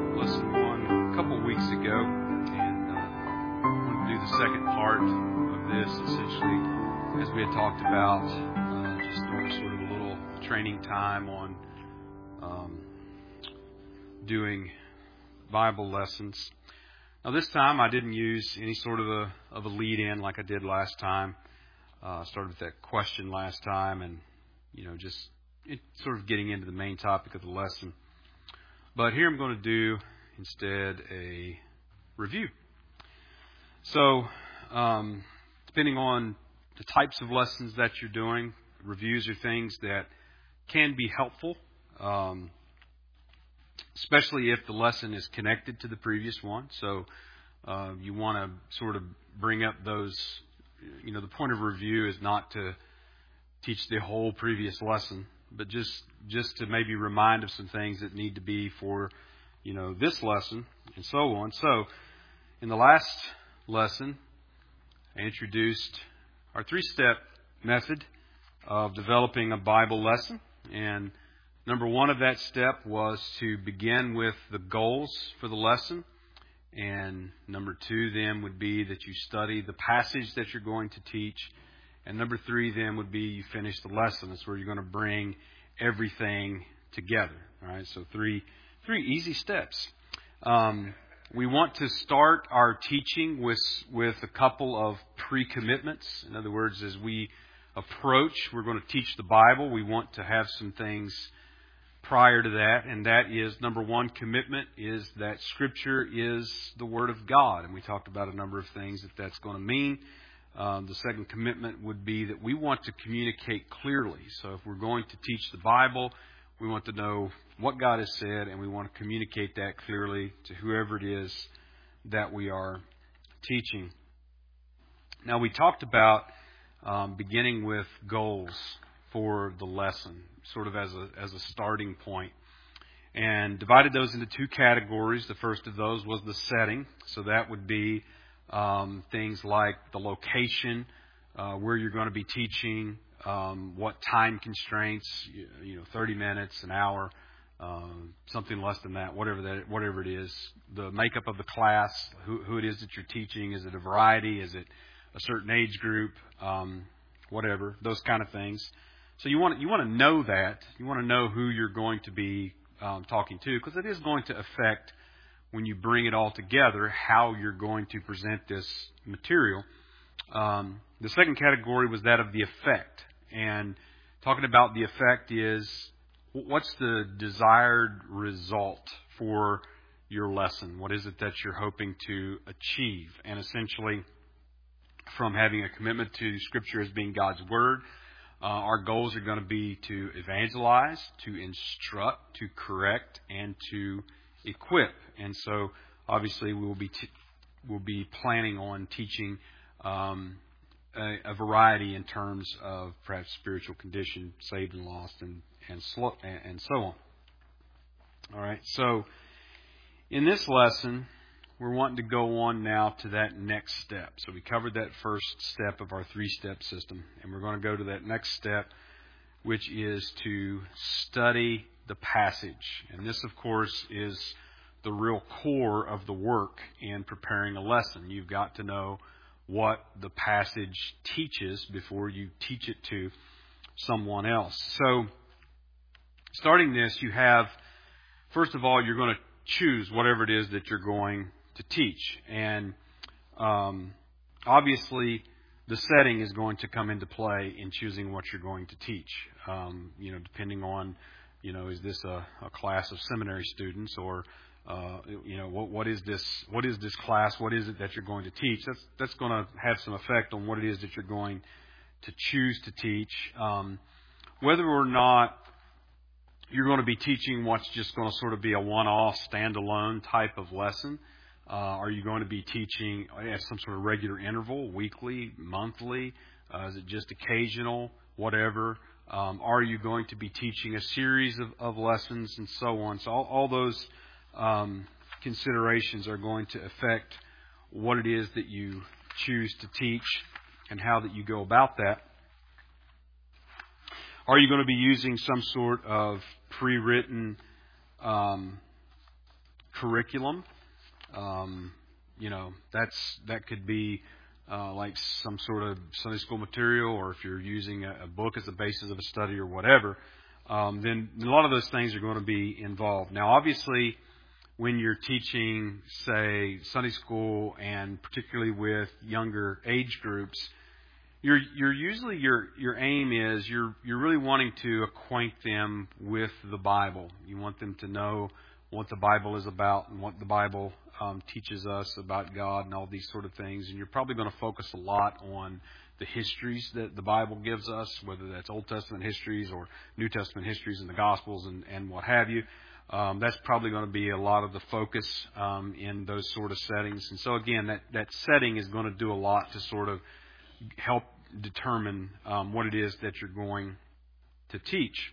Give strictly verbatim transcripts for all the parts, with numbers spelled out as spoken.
lesson one a couple of weeks ago, and uh, I want to do the second part of this, essentially, as we had talked about, uh, just doing sort of a little training time on um, doing Bible lessons. Now, this time I didn't use any sort of a of a lead-in like I did last time. I uh, started with that question last time, and you know, just it, sort of getting into the main topic of the lesson. But here I'm going to do instead a review. So, um, depending on the types of lessons that you're doing, reviews are things that can be helpful, um, especially if the lesson is connected to the previous one. So, uh, you want to sort of bring up those, you know, the point of review is not to teach the whole previous lesson, but just just to maybe remind of some things that need to be for, you know, this lesson and so on. So, in the last lesson, I introduced our three-step method of developing a Bible lesson. And number one of that step was to begin with the goals for the lesson. And number two then would be that you study the passage that you're going to teach. And number three then would be you finish the lesson. That's where you're going to bring everything together. All right, so three three easy steps. Um, we want to start our teaching with with a couple of pre-commitments. In other words, as we approach, we're going to teach the Bible. We want to have some things prior to that, and that is, number one commitment is that Scripture is the Word of God. And we talked about a number of things that that's going to mean. Um, the second commitment would be that we want to communicate clearly. So if we're going to teach the Bible, we want to know what God has said, and we want to communicate that clearly to whoever it is that we are teaching. Now, we talked about um, beginning with goals for the lesson, sort of as a as a starting point, and divided those into two categories. The first of those was the setting. So that would be Um, things like the location, uh, where you're going to be teaching, um, what time constraints, you, you know, thirty minutes, an hour, uh, something less than that, whatever that, whatever it is. The makeup of the class, who, who it is that you're teaching. Is it a variety? Is it a certain age group? Um, whatever, those kind of things. So you want you want to know that. You want to know who you're going to be um, talking to, because it is going to affect, when you bring it all together, how you're going to present this material. Um, the second category was that of the effect. And talking about the effect is, what's the desired result for your lesson? What is it that you're hoping to achieve? And essentially, from having a commitment to Scripture as being God's Word, uh, our goals are going to be to evangelize, to instruct, to correct, and to equip. And so, obviously, we will be t- we'll be planning on teaching um, a, a variety in terms of perhaps spiritual condition, saved and lost, and and, slo- and and so on. All right. So, in this lesson, we're wanting to go on now to that next step. So we covered that first step of our three-step system, and we're going to go to that next step, which is to study the passage. And this, of course, is the real core of the work in preparing a lesson. You've got to know what the passage teaches before you teach it to someone else. So, starting this, you have, first of all, you're going to choose whatever it is that you're going to teach. And um, obviously, the setting is going to come into play in choosing what you're going to teach. Um, you know, depending on, you know, is this a, a class of seminary students, or uh, you know, what, what is this? What is this class? What is it that you're going to teach? That's that's going to have some effect on what it is that you're going to choose to teach. Um, whether or not you're going to be teaching what's just going to sort of be a one-off, standalone type of lesson. Uh, are you going to be teaching at some sort of regular interval, weekly, monthly? Uh, is it just occasional, whatever? Um, are you going to be teaching a series of, of lessons and so on? So all, all those um, considerations are going to affect what it is that you choose to teach and how that you go about that. Are you going to be using some sort of pre-written um, curriculum. Um, you know, that's that could be uh, like some sort of Sunday school material, or if you're using a, a book as the basis of a study or whatever, um, then a lot of those things are going to be involved. Now, obviously, when you're teaching, say, Sunday school, and particularly with younger age groups, you're you're usually your your aim is you're you're really wanting to acquaint them with the Bible. You want them to know what the Bible is about and what the Bible um, teaches us about God and all these sort of things. And you're probably going to focus a lot on the histories that the Bible gives us, whether that's Old Testament histories or New Testament histories in the Gospels and, and what have you. Um, that's probably going to be a lot of the focus um, in those sort of settings. And so, again, that, that setting is going to do a lot to sort of help determine um, what it is that you're going to teach.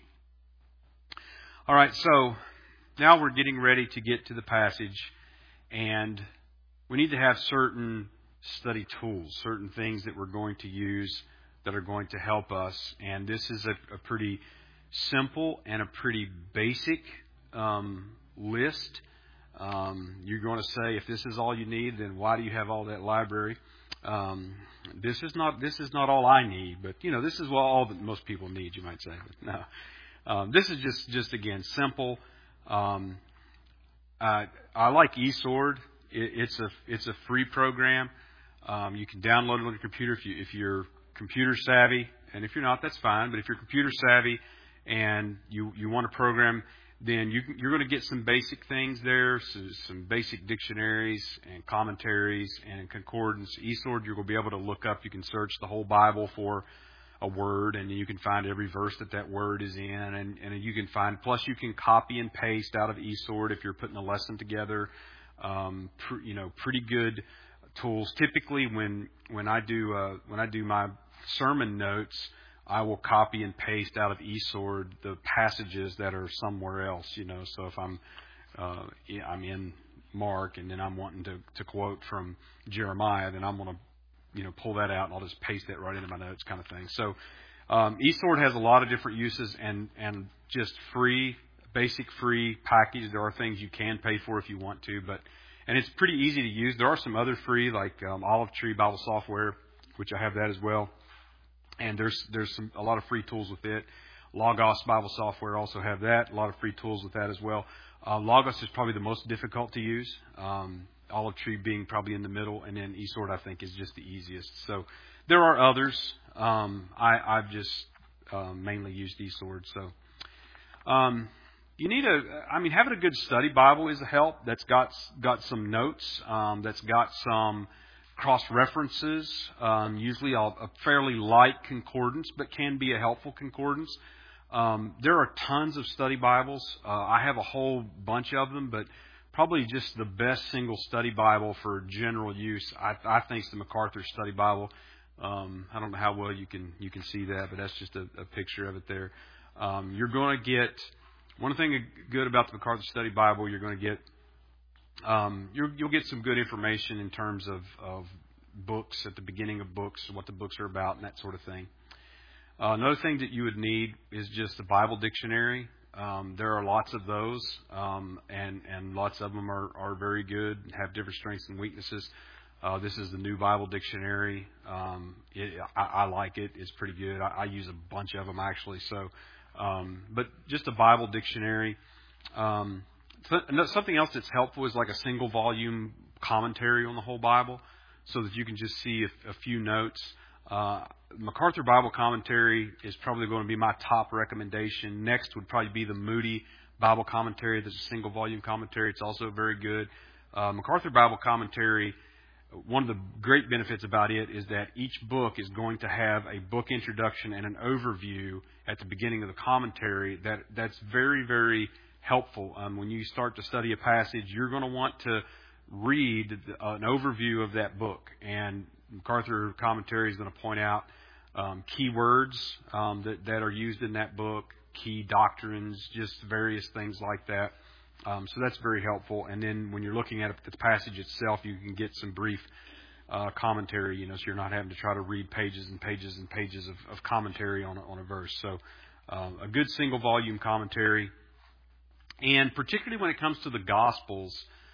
All right, so now we're getting ready to get to the passage, and we need to have certain study tools, certain things that we're going to use that are going to help us. And this is a, a pretty simple and a pretty basic um, list. Um, you're going to say, if this is all you need, then why do you have all that library? Um, this is not this is not all I need, but you know, this is all that most people need, you might say. But no, um, this is just just again simple. Um, uh, I like eSword. It, it's a it's a free program. Um, you can download it on your computer if you if you're computer savvy, and if you're not, that's fine. But if you're computer savvy and you you want to program, then you, you're going to get some basic things there, so some basic dictionaries and commentaries and concordance. eSword, you're going to be able to look up. You can search the whole Bible for a word, and you can find every verse that that word is in, and, and you can find. Plus, you can copy and paste out of eSword if you're putting a lesson together. Um, pr- you know, pretty good tools. Typically, when when I do uh, when I do my sermon notes, I will copy and paste out of eSword the passages that are somewhere else, you know. So if I'm uh, I'm in Mark and then I'm wanting to, to quote from Jeremiah, then I'm going to, you know, pull that out and I'll just paste that right into my notes, kind of thing. So um, eSword has a lot of different uses, and, and just free, basic free package. There are things you can pay for if you want to, but and it's pretty easy to use. There are some other free, like um, Olive Tree Bible Software, which I have that as well. And there's there's some a lot of free tools with it. Logos Bible Software also have that. A lot of free tools with that as well. Uh, Logos is probably the most difficult to use. Um, Olive Tree being probably in the middle, and then eSword I think is just the easiest. So there are others. Um, I, I've just um, mainly used eSword. So um, you need a. I mean, having a good study Bible is a help. That's got got some notes. Um, that's got some cross-references, um, usually a, a fairly light concordance, but can be a helpful concordance. Um, there are tons of study Bibles. Uh, I have a whole bunch of them, but probably just the best single study Bible for general use, I, I think, is the MacArthur Study Bible. Um, I don't know how well you can you can see that, but that's just a, a picture of it there. Um, you're going to get, one thing good about the MacArthur Study Bible, you're going to get Um, you'll, you'll get some good information in terms of, of books at the beginning of books, what the books are about, and that sort of thing. Uh, another thing that you would need is just a Bible dictionary. Um, there are lots of those, um, and, and lots of them are, are very good and have different strengths and weaknesses. Uh, this is the New Bible Dictionary. Um, it, I, I like it. It's pretty good. I, I use a bunch of them, actually. So, um, but just a Bible dictionary. Um, Something else that's helpful is like a single volume commentary on the whole Bible, so that you can just see a, a few notes. Uh, MacArthur Bible Commentary is probably going to be my top recommendation. Next would probably be the Moody Bible Commentary. That's a single volume commentary. It's also very good. Uh, MacArthur Bible Commentary, one of the great benefits about it is that each book is going to have a book introduction and an overview at the beginning of the commentary. That that's very, very helpful. Um, when you start to study a passage, you're going to want to read an overview of that book. And MacArthur Commentary is going to point out um, key words um, that, that are used in that book, key doctrines, just various things like that. Um, so that's very helpful. And then when you're looking at the passage itself, you can get some brief uh, commentary, you know, so you're not having to try to read pages and pages and pages of, of commentary on a, on a verse. So um, a good single volume commentary. And particularly when it comes to the Gospels,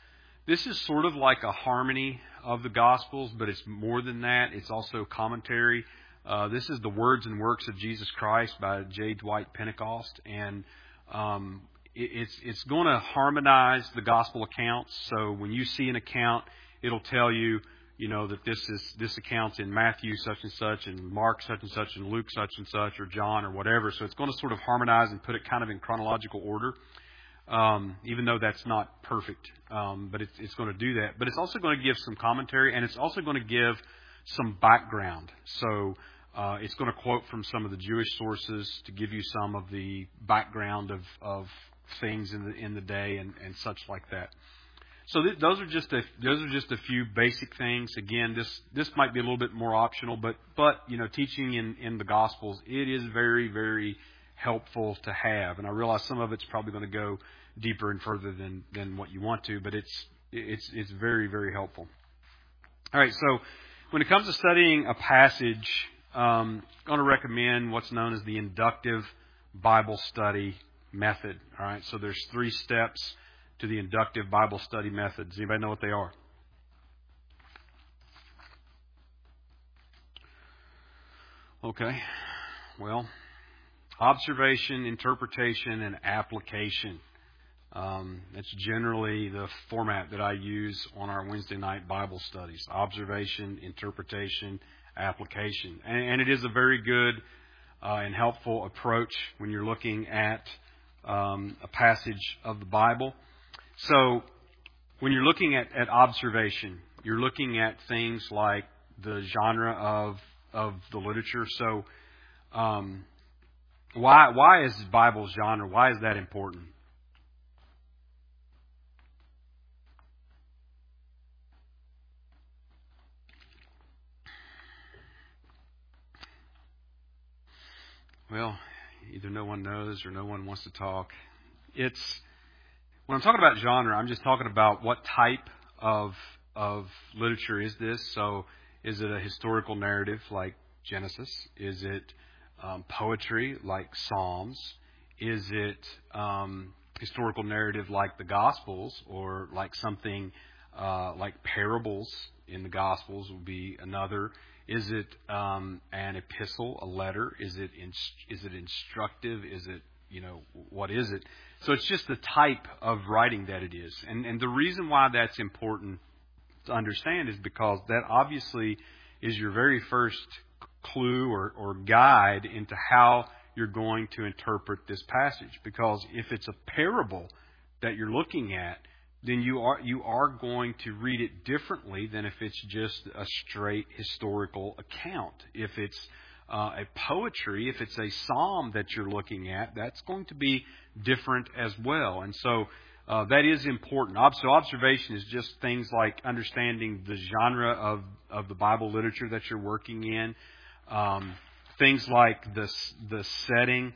this is sort of like a harmony of the Gospels, but it's more than that. It's also commentary. Uh, this is the Words and Works of Jesus Christ by J. Dwight Pentecost, and um, it, it's it's going to harmonize the Gospel accounts. So when you see an account, it'll tell you, you know, that this is this account's in Matthew such and such, and Mark such and such, and Luke such and such, or John or whatever. So it's going to sort of harmonize and put it kind of in chronological order. Um, even though that's not perfect, um, but it's, it's going to do that. But it's also going to give some commentary, and it's also going to give some background. So uh, it's going to quote from some of the Jewish sources to give you some of the background of, of things in the in the day and, and such like that. So th- those are just a those are just a few basic things. Again, this this might be a little bit more optional, but but you know, teaching in, in the Gospels, it is very very helpful to have. And I realize some of it's probably going to go deeper and further than, than what you want to, but it's it's it's very, very helpful. All right, so when it comes to studying a passage, um, I'm going to recommend what's known as the inductive Bible study method. All right, so there's three steps to the inductive Bible study method. Does anybody know what they are? Okay, well, observation, interpretation, and application. Um, that's generally the format that I use on our Wednesday night Bible studies. Observation, interpretation, application. And, and it is a very good uh, and helpful approach when you're looking at um, a passage of the Bible. So when you're looking at, at observation, you're looking at things like the genre of, of the literature. So um, Why why is Bible genre? Why is that important? Well, either no one knows or no one wants to talk. It's when I'm talking about genre, I'm just talking about what type of of literature is this. So is it a historical narrative like Genesis? Is it um, poetry like Psalms? Is it um, historical narrative like the Gospels, or like something uh, like parables in the Gospels would be another? Is it um, an epistle, a letter? Is it in, is it instructive? Is it, you know, what is it? So it's just the type of writing that it is. And, and the reason why that's important to understand is because that obviously is your very first clue or, or guide into how you're going to interpret this passage. Because if it's a parable that you're looking at, then you are you are going to read it differently than if it's just a straight historical account. If it's uh, a poetry, if it's a psalm that you're looking at, that's going to be different as well. And so uh, that is important. So observation is just things like understanding the genre of, of the Bible literature that you're working in. Um, things like the, the setting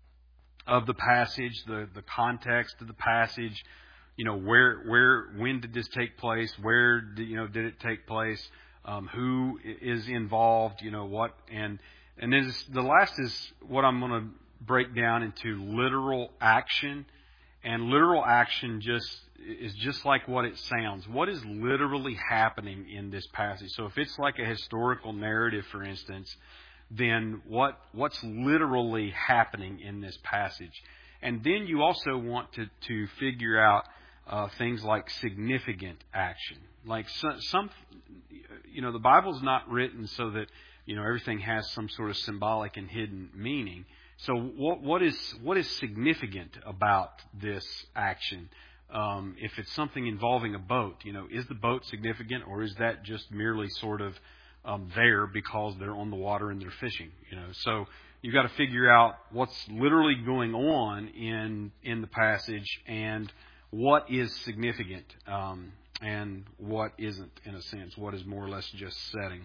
of the passage, the, the context of the passage. You know, where, where, when did this take place? Where, did, you know, did it take place? Um, who is involved? You know, what, and, and then this, the last is what I'm going to break down into literal action. And literal action just is just like what it sounds. What is literally happening in this passage? So if it's like a historical narrative, for instance, then what, what's literally happening in this passage? And then you also want to, to figure out Uh, things like significant action. Like some, some, you know, the Bible's not written so that, you know, everything has some sort of symbolic and hidden meaning. So what, what is, what is significant about this action? Um, if it's something involving a boat, you know, is the boat significant, or is that just merely sort of um, there because they're on the water and they're fishing? You know, so you've got to figure out what's literally going on in in the passage, and what is significant um, and what isn't, in a sense. What is more or less just setting.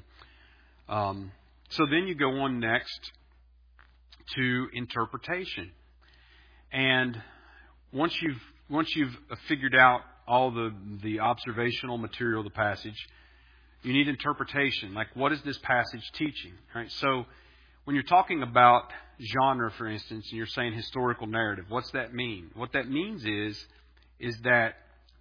Um, so then you go on next to interpretation. And once you've once you've figured out all the, the observational material of the passage, you need interpretation. Like, what is this passage teaching? Right? So when you're talking about genre, for instance, and you're saying historical narrative, what's that mean? What that means is is that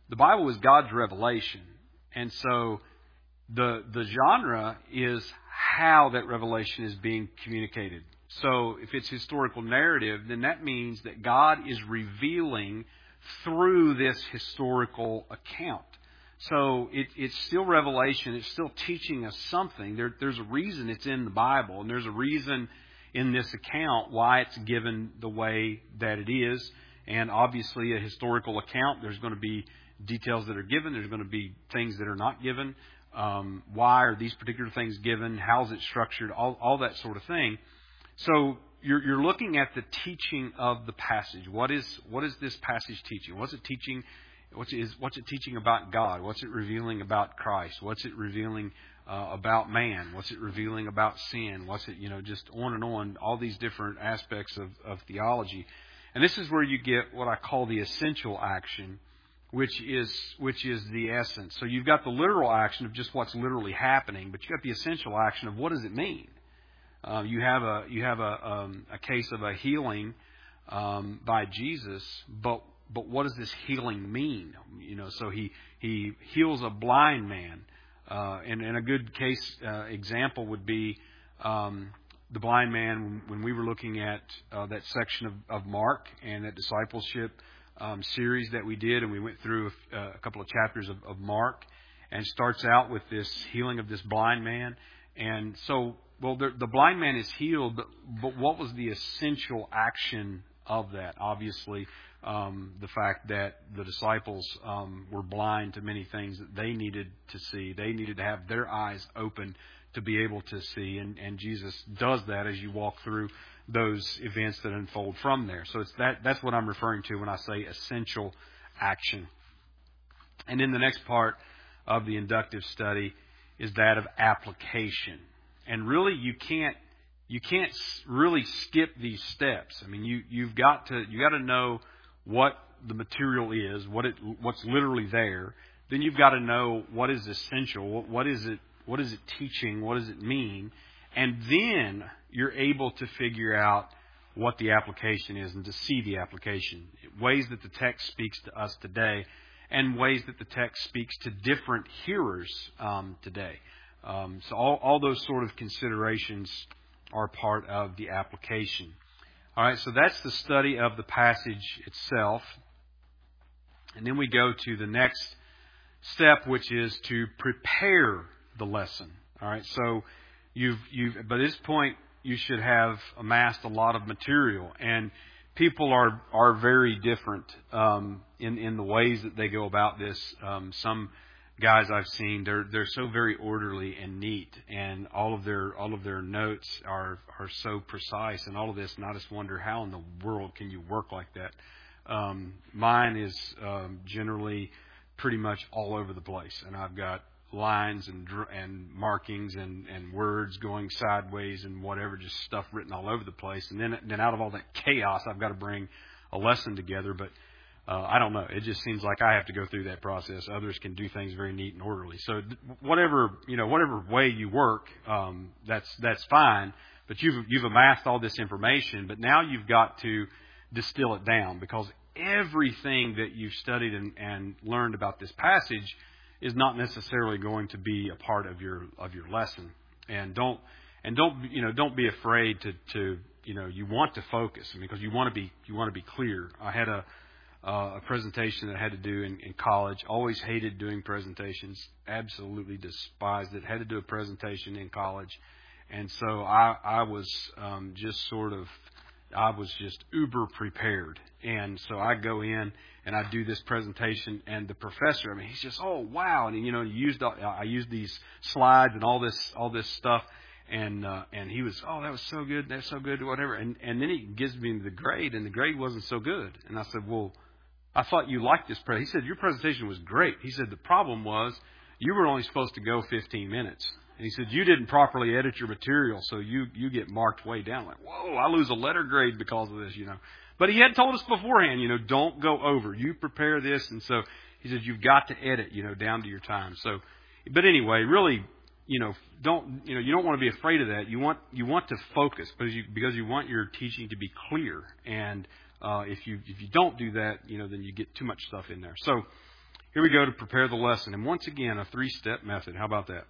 the Bible is God's revelation. And so the the genre is how that revelation is being communicated. So if it's historical narrative, then that means that God is revealing through this historical account. So it, it's still revelation. It's still teaching us something. There, there's a reason it's in the Bible, and there's a reason in this account why it's given the way that it is. And obviously, a historical account, there's going to be details that are given. There's going to be things that are not given. Um, why are these particular things given? How is it structured? All, all that sort of thing. So you're, you're looking at the teaching of the passage. What is what is this passage teaching? What's it teaching? What's it, is, what's it teaching about God? What's it revealing about Christ? What's it revealing uh, about man? What's it revealing about sin? What's it, you know, just on and on, all these different aspects of, of theology. And this is where you get what I call the essential action, which is which is the essence. So you've got the literal action of just what's literally happening, but you've got the essential action of what does it mean? Uh, you have a you have a um, a case of a healing um, by Jesus, but but what does this healing mean? You know, so he he heals a blind man, uh, and, and a good case uh, example would be um, the blind man when, when we were looking at uh, that section of, of Mark and that discipleship um, series that we did, and we went through a, a couple of chapters of, of Mark, and starts out with this healing of this blind man, and so. Well, the, the blind man is healed, but, but what was the essential action of that? Obviously, um, the fact that the disciples um, were blind to many things that they needed to see. They needed to have their eyes open to be able to see, and, and Jesus does that as you walk through those events that unfold from there. So it's that that's what I'm referring to when I say essential action. And then the next part of the inductive study is that of application. And really, you can't you can't really skip these steps. I mean, you you've got to you got to know what the material is, what it what's literally there. Then you've got to know what is essential, what, what is it what is it teaching, what does it mean, and then you're able to figure out what the application is and to see the application, ways that the text speaks to us today, and ways that the text speaks to different hearers um, today. Um, so all, all those sort of considerations are part of the application. All right, so that's the study of the passage itself. And then we go to the next step, which is to prepare the lesson. All right, so you've you've by this point you should have amassed a lot of material, and people are are very different um, in in the ways that they go about this. Um, some guys I've seen, they're they're so very orderly and neat, and all of their all of their notes are are so precise, and all of this. And I just wonder, how in the world can you work like that? Um, mine is um, generally pretty much all over the place, and I've got lines and and markings and, and words going sideways and whatever, just stuff written all over the place. And then then out of all that chaos, I've got to bring a lesson together, but. Uh, I don't know. It just seems like I have to go through that process. Others can do things very neat and orderly. So whatever, you know, whatever way you work, um, that's that's fine. But you've you've amassed all this information, but now you've got to distill it down, because everything that you've studied and, and learned about this passage is not necessarily going to be a part of your of your lesson. And don't and don't you know don't be afraid to to you know you want to focus, because you want to be you want to be clear. I had a Uh, a presentation that I had to do in, in college. Always hated doing presentations. Absolutely despised it. Had to do a presentation in college. And so I, I was um, just sort of, I was just uber prepared. And so I go in and I do this presentation, and the professor, I mean, he's just, oh, wow. And, you know, used I used these slides and all this all this stuff. And uh, and he was, oh, that was so good. That's so good, whatever. And, and then he gives me the grade, and the grade wasn't so good. And I said, well, I thought you liked this. Pre-. He said, your presentation was great. He said, the problem was you were only supposed to go fifteen minutes. And he said, you didn't properly edit your material, so you, you get marked way down. Like, whoa, I lose a letter grade because of this, you know. But he had told us beforehand, you know, don't go over. You prepare this. And so he said, you've got to edit, you know, down to your time. So, but anyway, really, you know, don't, you know, you don't want to be afraid of that. You want, you want to focus because you, because you want your teaching to be clear. And, Uh, if you if you don't do that, you know, then you get too much stuff in there. So here we go to prepare the lesson. And once again, a three-step method. How about that?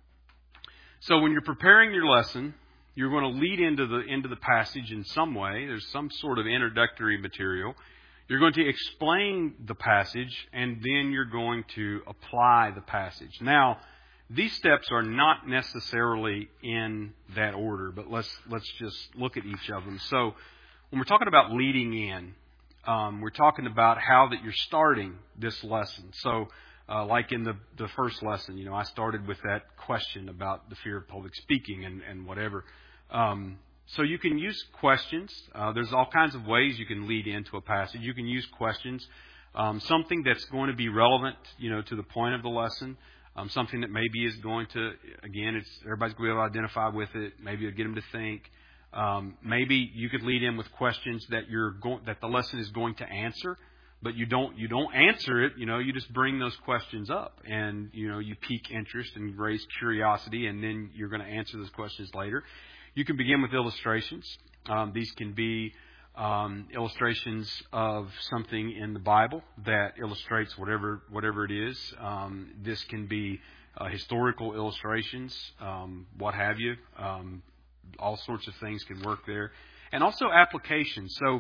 So when you're preparing your lesson, you're going to lead into the into the passage in some way. There's some sort of introductory material. You're going to explain the passage, and then you're going to apply the passage. Now, these steps are not necessarily in that order, but let's let's just look at each of them. So when we're talking about leading in, um, we're talking about how that you're starting this lesson. So uh, like in the, the first lesson, you know, I started with that question about the fear of public speaking and, and whatever. Um, so you can use questions. Uh, there's all kinds of ways you can lead into a passage. You can use questions, um, something that's going to be relevant, you know, to the point of the lesson. Um, something that maybe is going to, again, it's everybody's going to be able to identify with it. Maybe it'll get them to think. Um, maybe you could lead in with questions that you're going, that the lesson is going to answer, but you don't you don't answer it. You know, you just bring those questions up, and you know you pique interest and raise curiosity, and then you're going to answer those questions later. You can begin with illustrations. Um, these can be Um, illustrations of something in the Bible that illustrates whatever whatever it is. Um, this can be uh, historical illustrations, um, what have you. Um, all sorts of things can work there, and also applications. So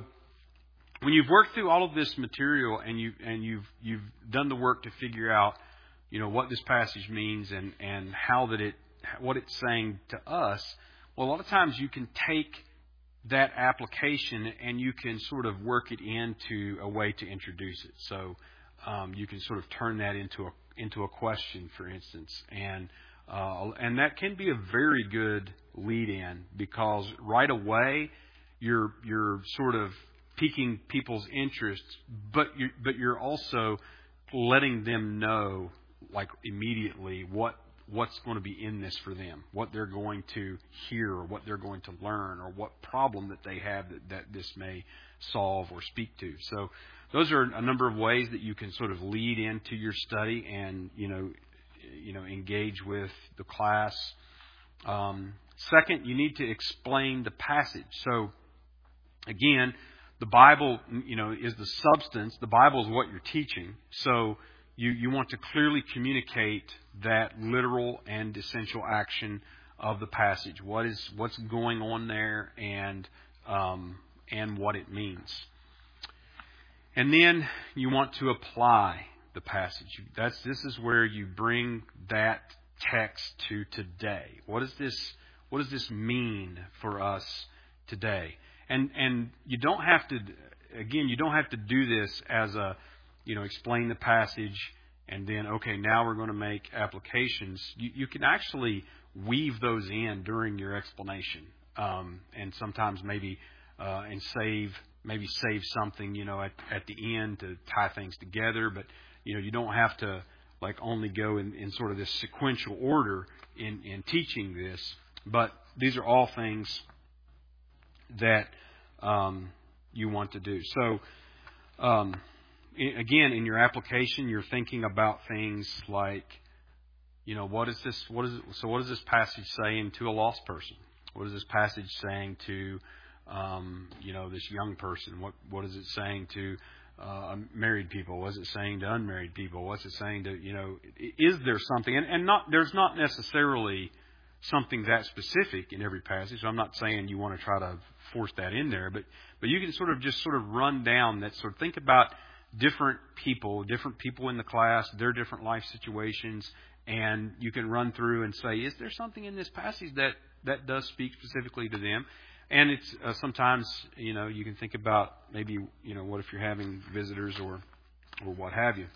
when you've worked through all of this material and you and you've you've done the work to figure out, you know, what this passage means and and how that it what it's saying to us. Well, a lot of times you can take that application and you can sort of work it into a way to introduce it. So um, you can sort of turn that into a into a question, for instance, and uh, and that can be a very good lead-in because right away you're you're sort of piquing people's interest, but you but you're also letting them know like immediately what. what's going to be in this for them, what they're going to hear or what they're going to learn or what problem that they have that, that this may solve or speak to. So those are a number of ways that you can sort of lead into your study and, you know, you know, engage with the class. Um, second, you need to explain the passage. So again, the Bible, you know, is the substance. The Bible is what you're teaching. So You, you want to clearly communicate that literal and essential action of the passage. What is what's going on there, and um, and what it means. And then you want to apply the passage. That's this is where you bring that text to today. What does this What does this mean for us today? And and you don't have to. Again, you don't have to do this as a You know, explain the passage, and then, okay, now we're going to make applications. You, you can actually weave those in during your explanation, um, and sometimes maybe uh, and save maybe save something, you know, at, at the end to tie things together. But you know, you don't have to like only go in, in sort of this sequential order in, in teaching this. But these are all things that um, you want to do. So. Um, Again, in your application, you're thinking about things like, you know, what is this? What is it, so? What is this passage saying to a lost person? What is this passage saying to, um, you know, this young person? What What is it saying to uh, married people? What is it saying to unmarried people? What's it saying to, you know, is there something? And, and not there's not necessarily something that specific in every passage. So I'm not saying you want to try to force that in there, but but you can sort of just sort of run down that sort of think about different people, different people in the class, their different life situations, and you can run through and say, is there something in this passage that, that does speak specifically to them? And it's uh, sometimes, you know, you can think about maybe, you know, what if you're having visitors or or what have you.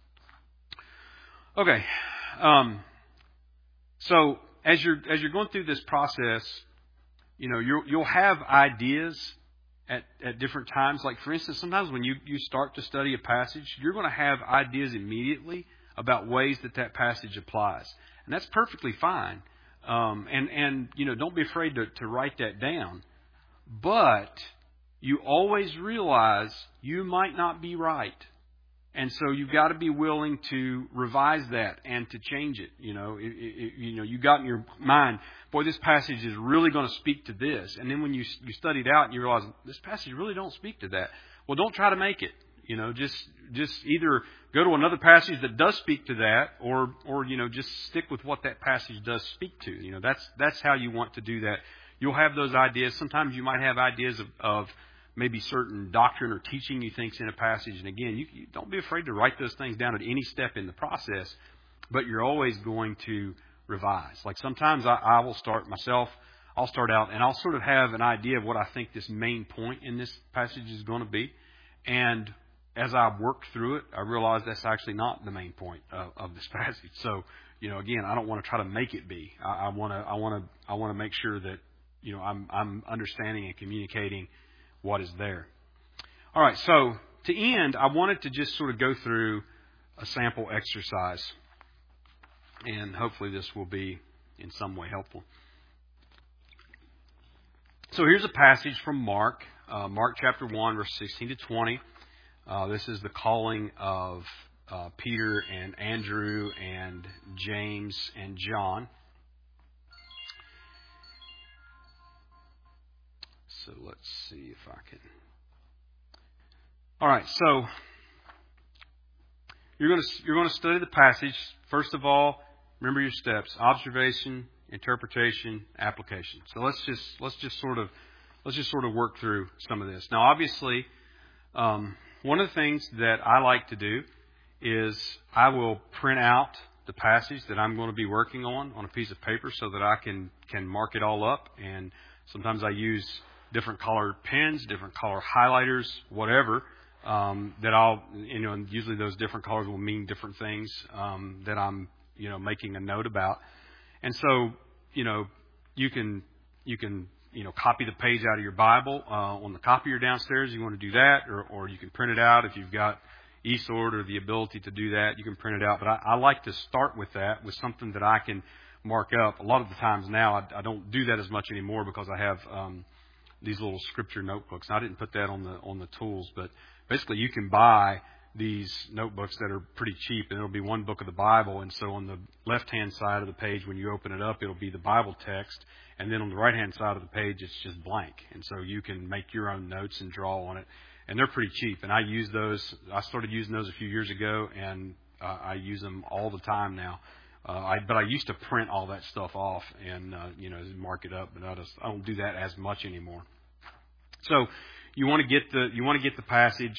Okay. Um, so as you're as you're going through this process, you know, you'll you'll have ideas At, at different times. Like, for instance, sometimes when you, you start to study a passage, you're going to have ideas immediately about ways that that passage applies. And that's perfectly fine. Um, and, and, you know, don't be afraid to, to write that down. But you always realize you might not be right. And so you've got to be willing to revise that and to change it. You know, it, it, you know, you got in your mind, boy, this passage is really going to speak to this. And then when you you study it out and you realize this passage really don't speak to that. Well, don't try to make it. You know, just just either go to another passage that does speak to that, or, or, you know, just stick with what that passage does speak to. You know, that's, that's how you want to do that. You'll have those ideas. Sometimes you might have ideas of, of maybe certain doctrine or teaching you think's in a passage. And again, you, you don't be afraid to write those things down at any step in the process, but you're always going to revise. Like sometimes I, I will start myself, I'll start out and I'll sort of have an idea of what I think this main point in this passage is going to be. And as I worked through it, I realized that's actually not the main point of, of this passage. So, you know, again, I don't want to try to make it be. I, I want to, I want to, I want to make sure that, you know, I'm, I'm understanding and communicating what is there. All right. So to end, I wanted to just sort of go through a sample exercise, and hopefully this will be in some way helpful. So here's a passage from Mark, uh, Mark chapter one, verse sixteen to twenty. Uh, this is the calling of uh, Peter and Andrew and James and John. So let's see if I can. All right, so you're going to you're going to study the passage. First of all, remember your steps: observation, interpretation, application. So let's just let's just sort of let's just sort of work through some of this. Now, obviously, um, one of the things that I like to do is I will print out the passage that I'm going to be working on on a piece of paper so that I can can mark it all up. And sometimes I use different colored pens, different color highlighters, whatever, um, that I'll, you know, and usually those different colors will mean different things um, that I'm, you know, making a note about. And so, you know, you can, you can, you know, copy the page out of your Bible uh, on the copier downstairs. You want to do that, or, or you can print it out if you've got eSword or the ability to do that. You can print it out. But I, I like to start with that, with something that I can mark up. A lot of the times now, I, I don't do that as much anymore because I have um, these little scripture notebooks. And I didn't put that on the on the tools, but basically you can buy these notebooks that are pretty cheap, and it'll be one book of the Bible. And so on the left-hand side of the page, when you open it up, it'll be the Bible text. And then on the right-hand side of the page, it's just blank. And so you can make your own notes and draw on it. And they're pretty cheap. And I use those. I started using those a few years ago, and uh, I use them all the time now. Uh, I, but I used to print all that stuff off and, uh, you know, mark it up. But I, just, I don't do that as much anymore. So you want to get the you want to get the passage.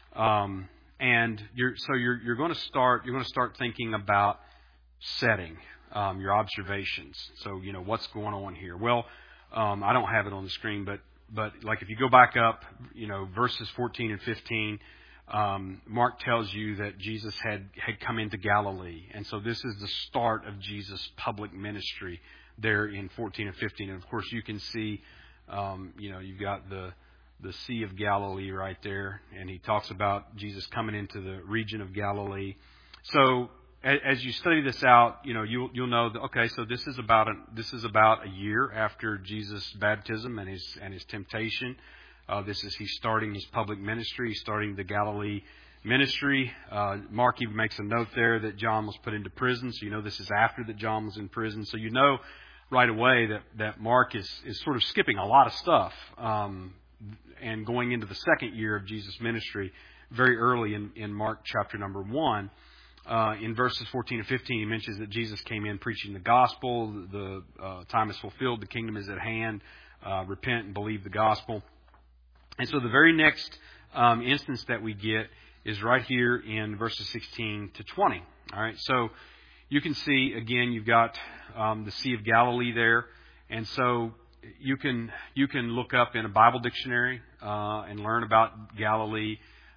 Um, And you're, so you're, you're going to start, you're going to start thinking about setting, um, your observations. So, you know, what's going on here? Well, um, I don't have it on the screen, but, but like if you go back up, you know, verses fourteen and fifteen, um, Mark tells you that Jesus had, had come into Galilee. And so this is the start of Jesus' public ministry there in fourteen and fifteen. And of course you can see, um, you know, you've got the, the Sea of Galilee right there, and he talks about Jesus coming into the region of Galilee. So as you study this out, you know, you'll, you'll know that, okay, so this is about a, this is about a year after Jesus' baptism and his, and his temptation. Uh, this is, he's starting his public ministry, he's starting the Galilee ministry. Uh, Mark even makes a note there that John was put into prison. So, you know, this is after that John was in prison. So, you know, right away that, that Mark is, is sort of skipping a lot of stuff, um, and going into the second year of Jesus' ministry, very early in, in Mark chapter number one, uh, in verses fourteen and fifteen, he mentions that Jesus came in preaching the gospel. The uh, time is fulfilled. The kingdom is at hand. Uh, repent and believe the gospel. And so the very next um, instance that we get is right here in verses sixteen to twenty. All right. So you can see, again, you've got um, the Sea of Galilee there. And so You can you can look up in a Bible dictionary uh, and learn about Galilee.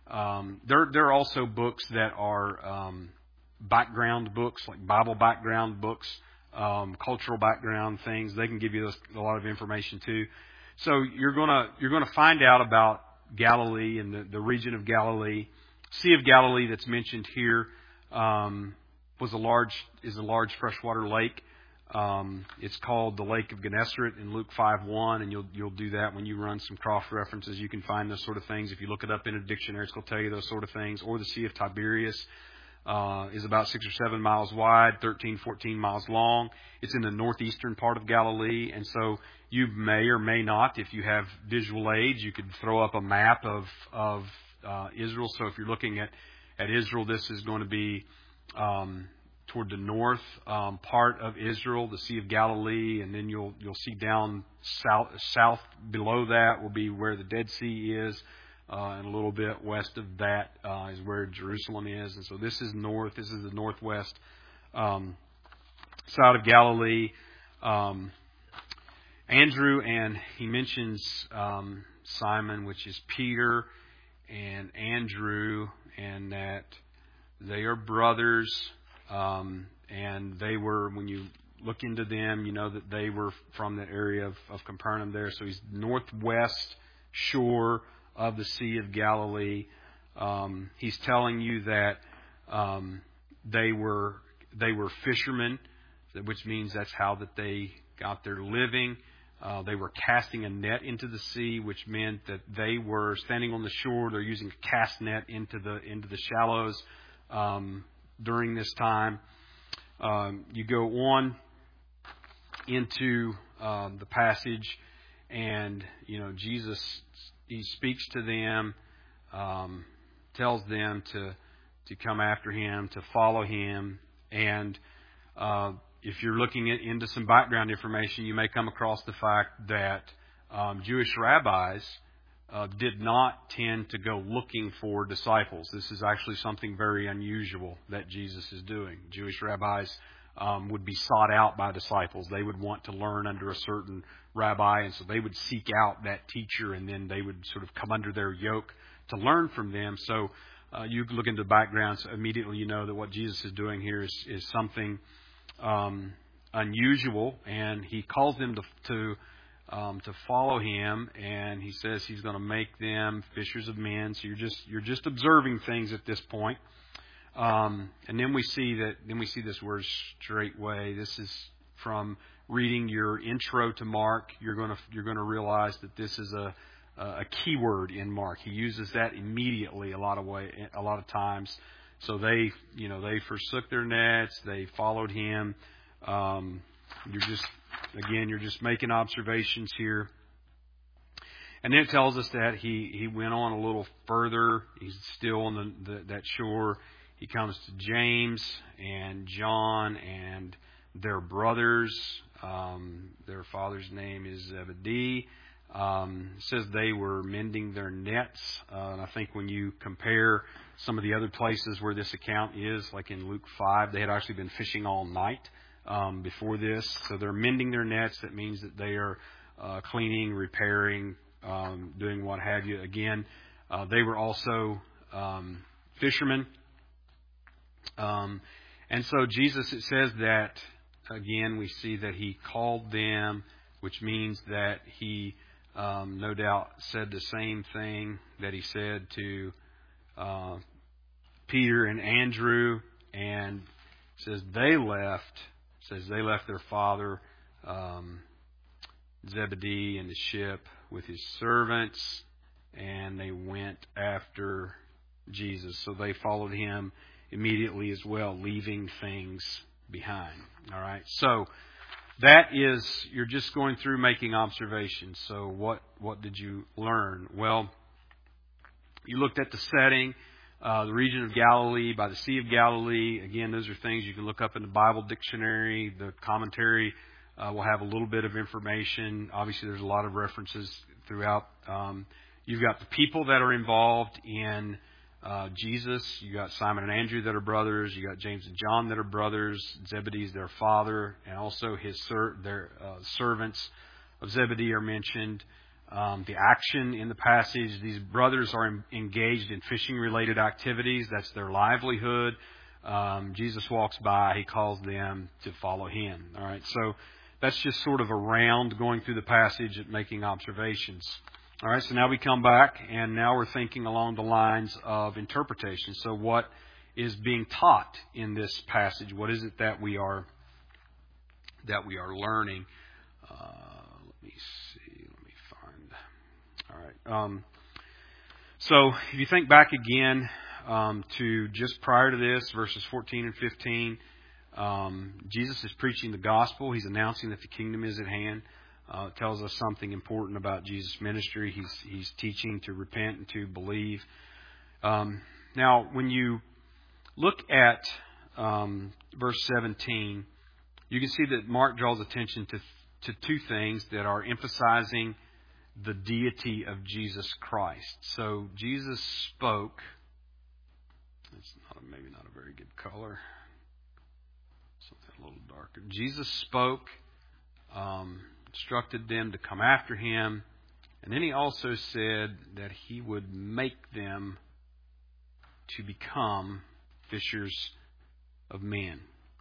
Um, there there are also books that are um, background books, like Bible background books, um, cultural background things. They can give you a lot of information too. So you're gonna you're gonna find out about Galilee and the, the region of Galilee. Sea of Galilee that's mentioned here um, was a large is a large freshwater lake. Um, it's called the Lake of Gennesaret in Luke five one, and you'll you'll do that when you run some cross references. You can find those sort of things. If you look it up in a dictionary, it's going to tell you those sort of things. Or the Sea of Tiberias uh, is about six or seven miles wide, thirteen, fourteen miles long. It's in the northeastern part of Galilee, and so you may or may not, if you have visual aids, you could throw up a map of of uh, Israel. So if you're looking at at Israel. This is going to be um, toward the north um, part of Israel, the Sea of Galilee, and then you'll you'll see down south south below that will be where the Dead Sea is, uh, and a little bit west of that uh, is where Jerusalem is. And so this is north. This is the northwest um, side of Galilee. Um, Andrew, and he mentions um, Simon, which is Peter, and Andrew, and that they are brothers. Um, and they were, when you look into them, you know that they were from the area of, of Capernaum there. So he's northwest shore of the Sea of Galilee. Um, he's telling you that um, they were they were fishermen, which means that's how that they got their living. Uh, they were casting a net into the sea, which meant that they were standing on the shore. They're using a cast net into the into the shallows um, during this time. Um, you go on into um, the passage, and you know Jesus, he speaks to them, um, tells them to to come after him, to follow him, and uh, if you're looking at, into some background information, you may come across the fact that um, Jewish rabbis uh, did not tend to go looking for disciples. This is actually something very unusual that Jesus is doing. Jewish rabbis um, would be sought out by disciples. They would want to learn under a certain rabbi, and so they would seek out that teacher, and then they would sort of come under their yoke to learn from them. So uh, you look into the background, so immediately you know that what Jesus is doing here is, is something Um, unusual, and he calls them to to, um, to follow him, and he says he's going to make them fishers of men. So you're just you're just observing things at this point, um, and then we see that then we see this word straightway. This is from reading your intro to Mark. You're going to you're going to realize that this is a a key word in Mark. He uses that immediately a lot of way a lot of times. So they, you know, they forsook their nets. They followed him. Um, you're just, again, you're just making observations here. And then it tells us that he, he went on a little further. He's still on the, the, that shore. He comes to James and John and their brothers. Um, their father's name is Zebedee. Um, it says they were mending their nets. Uh, and I think when you compare some of the other places where this account is, like in Luke five, they had actually been fishing all night um, before this. So they're mending their nets. That means that they are uh, cleaning, repairing, um, doing what have you. Again, uh, they were also um, fishermen. Um, and so Jesus, it says that, again, we see that he called them, which means that he Um, no doubt said the same thing that he said to uh, Peter and Andrew, and says they left. Says they left their father um, Zebedee in the ship with his servants, and they went after Jesus. So they followed him immediately as well, leaving things behind. All right, so. That is, you're just going through making observations. So what, what did you learn? Well, you looked at the setting, uh, the region of Galilee, by the Sea of Galilee. Again, those are things you can look up in the Bible dictionary. The commentary uh, will have a little bit of information. Obviously, there's a lot of references throughout. Um, you've got the people that are involved in Uh, Jesus, you got Simon and Andrew that are brothers. You got James and John that are brothers. Zebedee's their father, and also his ser- their uh, servants of Zebedee are mentioned. Um, the action in the passage: these brothers are in, engaged in fishing-related activities. That's their livelihood. Um, Jesus walks by; he calls them to follow him. All right, so that's just sort of around going through the passage and making observations. All right, so now we come back, and now we're thinking along the lines of interpretation. So what is being taught in this passage? What is it that we are that we are learning? Uh, let me see. Let me find. All right. Um, so if you think back again um, to just prior to this, verses fourteen and fifteen, um, Jesus is preaching the gospel. He's announcing that the kingdom is at hand. Uh, it tells us something important about Jesus' ministry. He's he's teaching to repent and to believe. Um, now, when you look at um, verse seventeen. You can see that Mark draws attention to, to two things that are emphasizing the deity of Jesus Christ. So Jesus spoke. It's not, maybe not a very good color. Something a little darker. Jesus spoke, um, instructed them to come after him, and then he also said that he would make them to become fishers of men.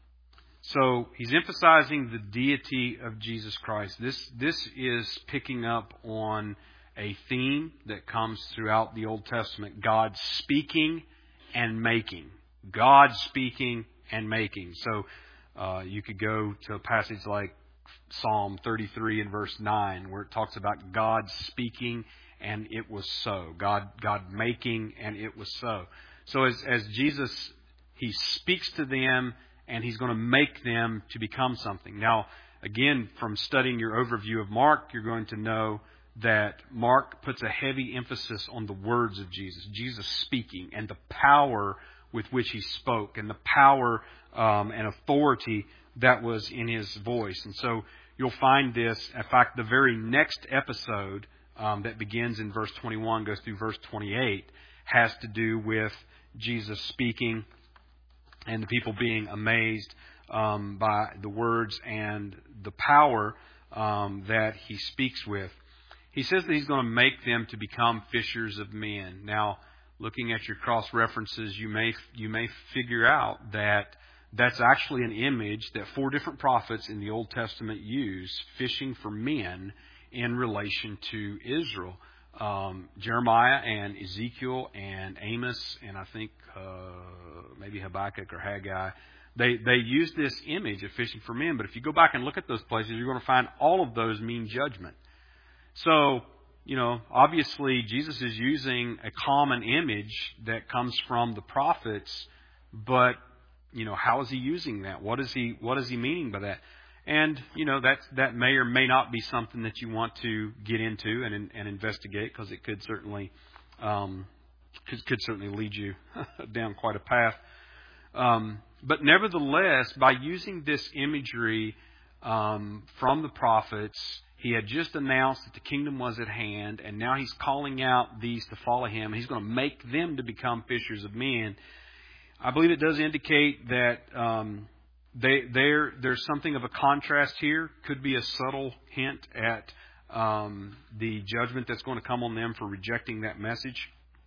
So he's emphasizing the deity of Jesus Christ. This this is picking up on a theme that comes throughout the Old Testament: God speaking and making. God speaking and making. So uh, you could go to a passage like Psalm thirty-three and verse nine, where it talks about God speaking and it was so. God God making and it was so. So as as Jesus, he speaks to them, and he's going to make them to become something. Now, again, from studying your overview of Mark, you're going to know that Mark puts a heavy emphasis on the words of Jesus, Jesus speaking, and the power with which he spoke, and the power um, and authority that was in his voice. And so you'll find this, in fact, the very next episode um, that begins in verse twenty-one, goes through verse twenty-eight, has to do with Jesus speaking and the people being amazed um, by the words and the power um, that he speaks with. He says that he's going to make them to become fishers of men. Now, looking at your cross references, you may you may figure out that that's actually an image that four different prophets in the Old Testament use, fishing for men in relation to Israel. Um, Jeremiah and Ezekiel and Amos and I think uh, maybe Habakkuk or Haggai, they they use this image of fishing for men. But if you go back and look at those places, you're going to find all of those mean judgment. So, you know, obviously Jesus is using a common image that comes from the prophets, but you know, how is he using that? What is he what is he meaning by that? And, you know, that that may or may not be something that you want to get into and and investigate, because it could certainly um, could, could certainly lead you down quite a path. Um, but nevertheless, by using this imagery um, from the prophets, he had just announced that the kingdom was at hand, and now he's calling out these to follow him. He's going to make them to become fishers of men. I believe it does indicate that Um, They, there, there's something of a contrast here. Could be a subtle hint at um, the judgment that's going to come on them for rejecting that message.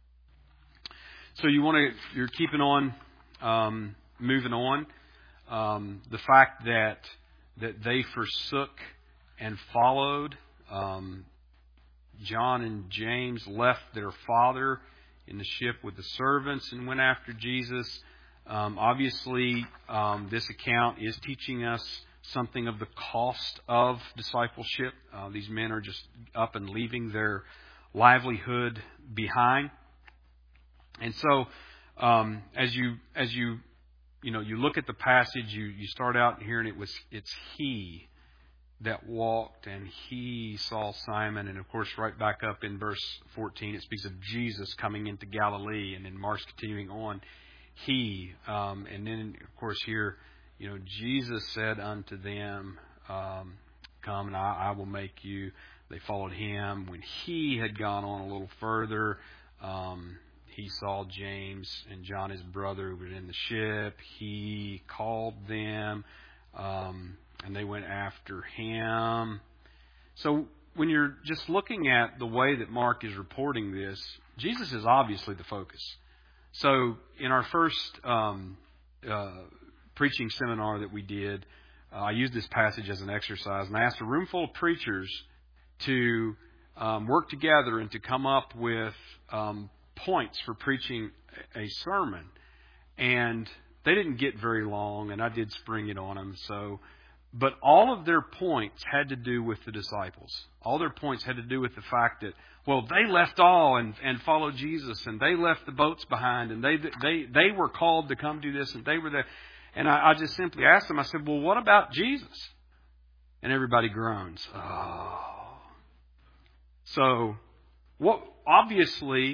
So you want to, you're keeping on, um, moving on. Um, the fact that that they forsook and followed. Um, John and James left their father in the ship with the servants and went after Jesus. Um, obviously, um, this account is teaching us something of the cost of discipleship. Uh, these men are just up and leaving their livelihood behind, and so um, as you as you you know you look at the passage, you you start out hearing it was it's he that walked, and he saw Simon, and of course, right back up in verse fourteen, it speaks of Jesus coming into Galilee, and then Mark's continuing on. He, um, and then, of course, here, you know, Jesus said unto them, um, come and I, I will make you. They followed him. When he had gone on a little further, um, he saw James and John, his brother, who were in the ship. He called them, um, and they went after him. So when you're just looking at the way that Mark is reporting this, Jesus is obviously the focus. So in our first um, uh, preaching seminar that we did, uh, I used this passage as an exercise, and I asked a room full of preachers to um, work together and to come up with um, points for preaching a sermon. And they didn't get very long, and I did spring it on them. So, but all of their points had to do with the disciples. All their points had to do with the fact that, well, they left all and, and followed Jesus, and they left the boats behind, and they they they were called to come do this, and they were there. And I, I just simply asked them, I said, well, what about Jesus? And everybody groans. Oh. So, what? Obviously,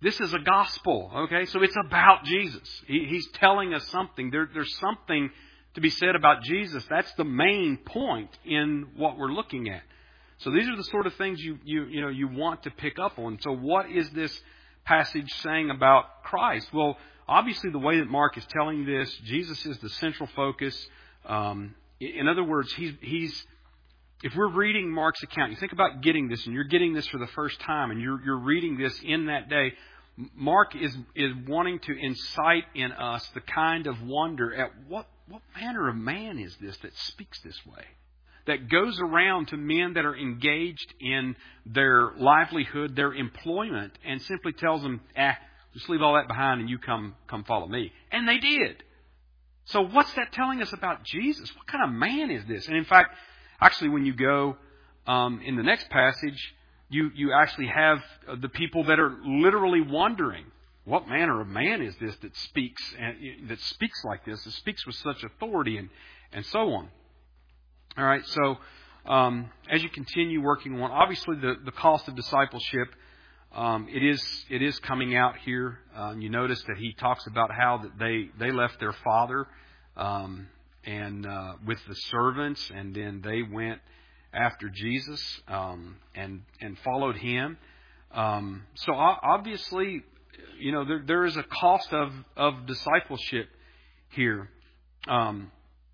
This is a gospel, okay? So it's about Jesus. He, he's telling us something. There, there's something to be said about Jesus. That's the main point in what we're looking at. So these are the sort of things you, you, you know, you want to pick up on. So what is this passage saying about Christ? Well, obviously the way that Mark is telling this, Jesus is the central focus. Um, in other words, he's, he's, if we're reading Mark's account, you think about getting this, and you're getting this for the first time, and you're, you're reading this in that day, Mark is, is wanting to incite in us the kind of wonder at what, what manner of man is this that speaks this way? That goes around to men that are engaged in their livelihood, their employment, and simply tells them, eh, just leave all that behind and you come come follow me. And they did. So what's that telling us about Jesus? What kind of man is this? And in fact, actually when you go um, in the next passage, you, you actually have the people that are literally wondering, what manner of man is this that speaks and that speaks like this, that speaks with such authority and, and so on. All right, so um, as you continue working on, obviously the, the cost of discipleship, um, it is it is coming out here. Um, you notice that he talks about how that they, they left their father um, and uh, with the servants, and then they went after Jesus um, and and followed him. Um, so obviously, you know, there there is a cost of of discipleship here. Um,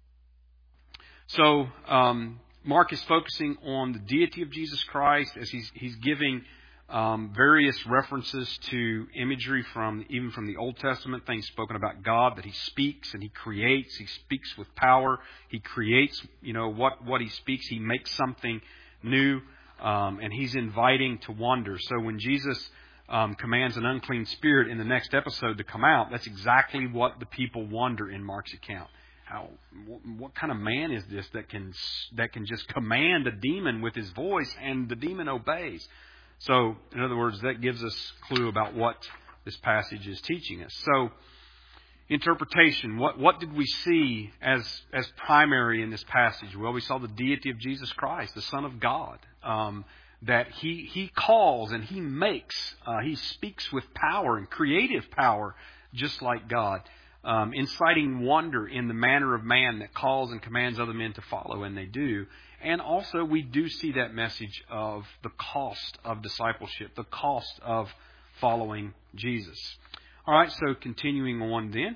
So um, Mark is focusing on the deity of Jesus Christ as he's he's giving um, various references to imagery from even from the Old Testament, things spoken about God, that He speaks and He creates. He speaks with power. He creates, you know, what what He speaks. He makes something new, um, and He's inviting to wonder. So when Jesus um, commands an unclean spirit in the next episode to come out, that's exactly what the people wonder in Mark's account. How, what kind of man is this that can that can just command a demon with his voice and the demon obeys? So, in other words, that gives us a clue about what this passage is teaching us. So, interpretation. What what did we see as as primary in this passage? Well, we saw the deity of Jesus Christ, the Son of God. Um, that he he calls and he makes. Uh, he speaks with power and creative power, just like God. Um, inciting wonder in the manner of man that calls and commands other men to follow, and they do. And also we do see that message of the cost of discipleship, the cost of following Jesus. All right, so continuing on then,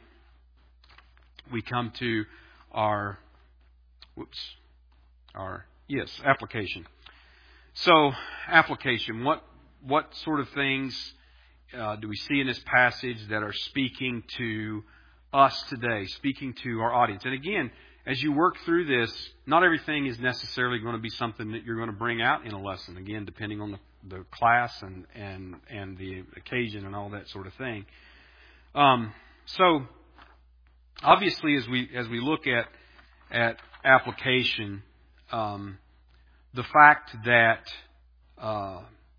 we come to our, whoops, our, yes, application. So, application, what, what sort of things uh, do we see in this passage that are speaking to us today, speaking to our audience? And again, as you work through this, not everything is necessarily going to be something that you're going to bring out in a lesson. Again, depending on the, the class and, and, and the occasion and all that sort of thing. Um, so, obviously, as we as we look at at application, um, the fact that uh,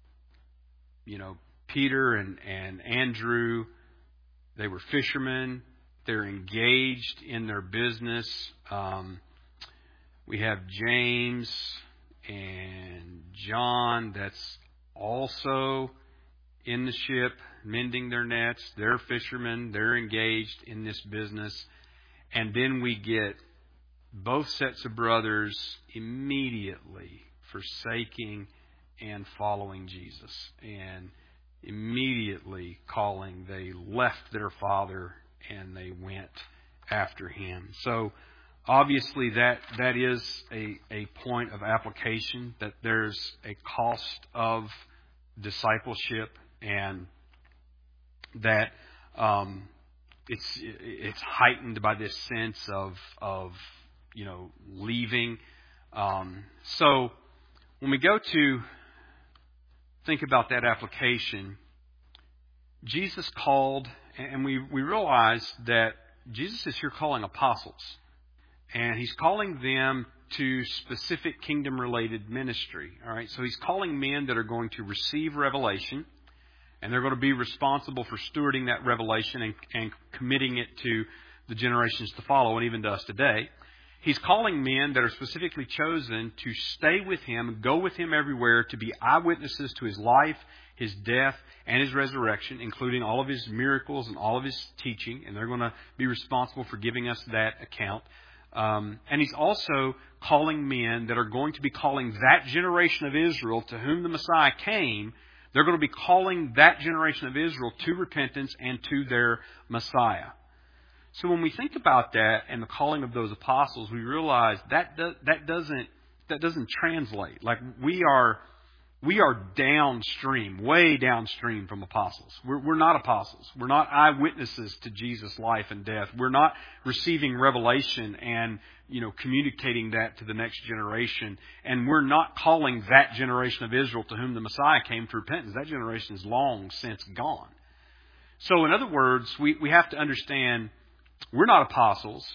you know Peter and, and Andrew, they were fishermen. They're engaged in their business. Um, we have James and John that's also in the ship, mending their nets. They're fishermen. They're engaged in this business. And then we get both sets of brothers immediately forsaking and following Jesus. And immediately calling, they left their father and they went after him. So obviously that that is a, a point of application, that there's a cost of discipleship, and that um, it's it's heightened by this sense of of you know leaving. Um, so when we go to think about that application, Jesus called. And we, we realize that Jesus is here calling apostles. And He's calling them to specific kingdom-related ministry. All right, so He's calling men that are going to receive revelation. And they're going to be responsible for stewarding that revelation and, and committing it to the generations to follow, and even to us today. He's calling men that are specifically chosen to stay with Him, go with Him everywhere, to be eyewitnesses to His life, His death, and His resurrection, including all of His miracles and all of His teaching. And they're going to be responsible for giving us that account. Um, and He's also calling men that are going to be calling that generation of Israel to whom the Messiah came. They're going to be calling that generation of Israel to repentance and to their Messiah. So when we think about that and the calling of those apostles, we realize that do, that doesn't that doesn't translate. Like we are we are downstream, way downstream from apostles. We're, we're not apostles. We're not eyewitnesses to Jesus' life and death. We're not receiving revelation and you know communicating that to the next generation. And we're not calling that generation of Israel to whom the Messiah came to repentance. That generation is long since gone. So in other words, we, we have to understand. We're not apostles,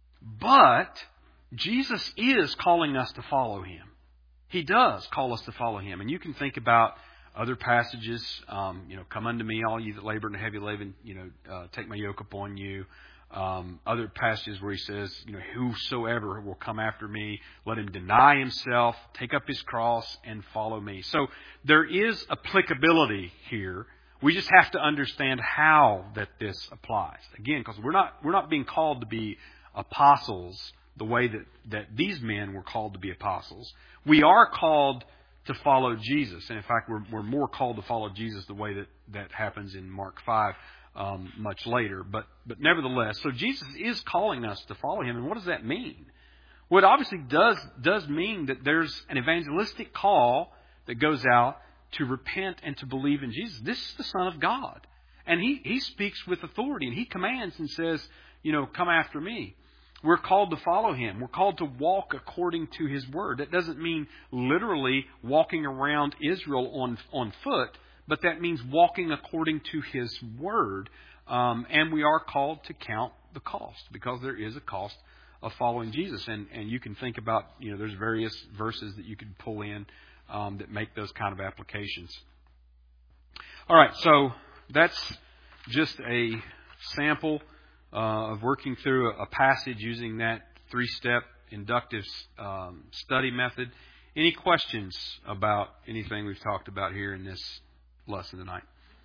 but Jesus is calling us to follow Him. He does call us to follow Him. And you can think about other passages, um, you know, come unto me, all you that labor and heavy laden, you know, uh, take my yoke upon you. Um, other passages where He says, you know, whosoever will come after me, let him deny himself, take up his cross, and follow me. So there is applicability here. We just have to understand how that this applies. Again, because we're not we're not being called to be apostles the way that, that these men were called to be apostles. We are called to follow Jesus. And in fact, we're, we're more called to follow Jesus the way that, that happens in Mark five um, much later. But but nevertheless, so Jesus is calling us to follow Him. And what does that mean? Well, it obviously does, does mean that there's an evangelistic call that goes out to repent and to believe in Jesus. This is the Son of God. And he, he speaks with authority and He commands and says, you know, come after me. We're called to follow Him. We're called to walk according to His Word. That doesn't mean literally walking around Israel on, on foot, but that means walking according to His Word. Um, and we are called to count the cost because there is a cost of following Jesus. And, and you can think about, you know, there's various verses that you could pull in Um, that make those kind of applications. All right, so that's just a sample uh, of working through a, a passage using that three-step inductive um, study method. Any questions about anything we've talked about here in this lesson tonight?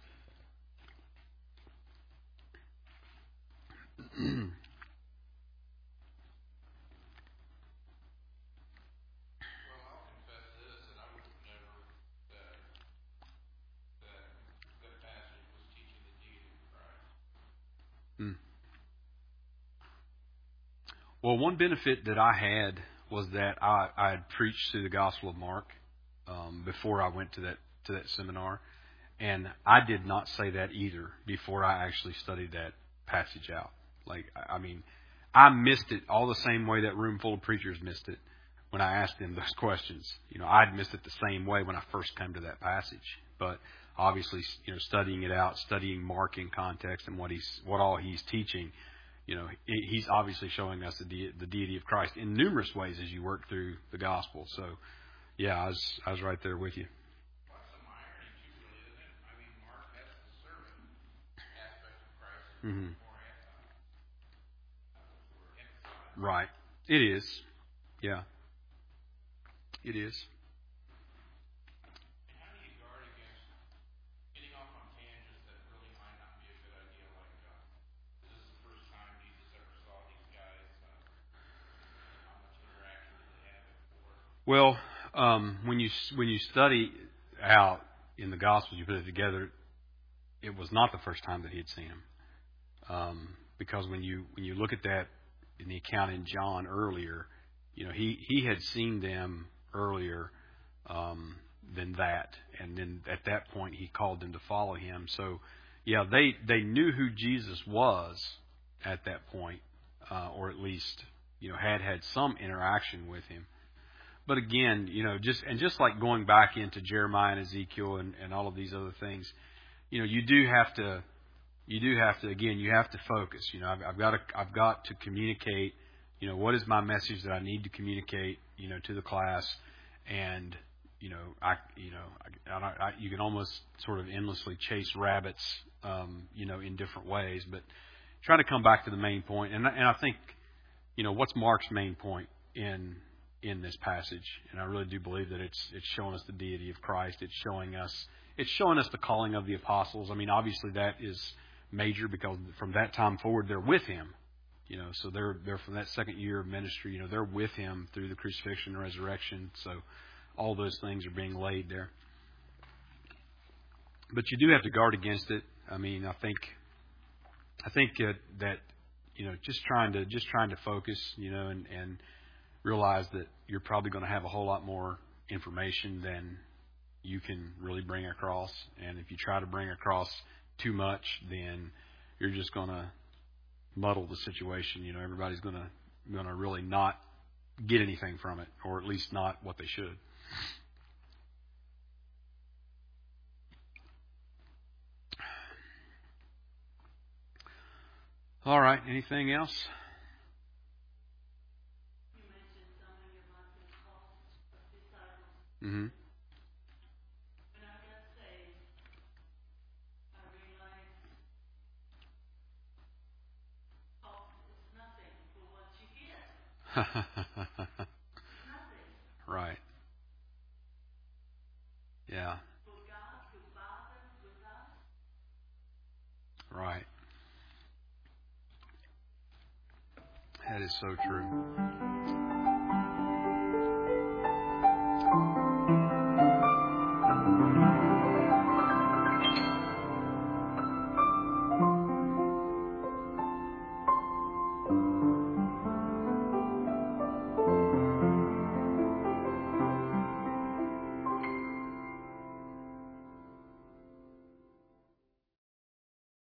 Well, one benefit that I had was that I, I had preached through the Gospel of Mark um, before I went to that to that seminar, and I did not say that either before I actually studied that passage out. Like, I mean, I missed it all the same way that room full of preachers missed it when I asked them those questions. You know, I'd missed it the same way when I first came to that passage, but obviously, you know, studying it out, studying Mark in context and what he's what all he's teaching. You know, He's obviously showing us the, de- the deity of Christ in numerous ways as you work through the gospel. So, yeah, I was I was right there with you. Mm-hmm. Right. It is. Yeah. It is. Well, um, when you when you study out in the Gospels, you put it together. It was not the first time that he had seen him, um, because when you when you look at that in the account in John earlier, you know he, he had seen them earlier um, than that, and then at that point he called them to follow him. So, yeah, they they knew who Jesus was at that point, uh, or at least you know had had some interaction with him. But again, you know, just and just like going back into Jeremiah and Ezekiel and, and all of these other things, you know, you do have to, you do have to, again, you have to focus. You know, I've, I've got to, I've got to communicate. You know, what is my message that I need to communicate? You know, to the class, and you know, I, you know, I, I, I, you can almost sort of endlessly chase rabbits, um, you know, in different ways, but try to come back to the main point. And and I think you know, what's Mark's main point in in this passage? And I really do believe that it's it's showing us the deity of Christ. It's showing us it's showing us the calling of the apostles. I mean, obviously that is major because from that time forward they're with him. You know, so they're they're from that second year of ministry, you know, they're with him through the crucifixion and resurrection. So all those things are being laid there. But you do have to guard against it. I mean, I think I think uh, that you know, just trying to just trying to focus, you know, and, and realize that you're probably going to have a whole lot more information than you can really bring across. And if you try to bring across too much, then you're just going to muddle the situation. You know, everybody's going to going to really not get anything from it, or at least not what they should. All right. Anything else? You mentioned something about the cost of disciples. Mm-hmm. When I got saved, I realized cost is nothing for what you get. It's nothing. Right. Yeah. For God to bother with us. Right. That is so true.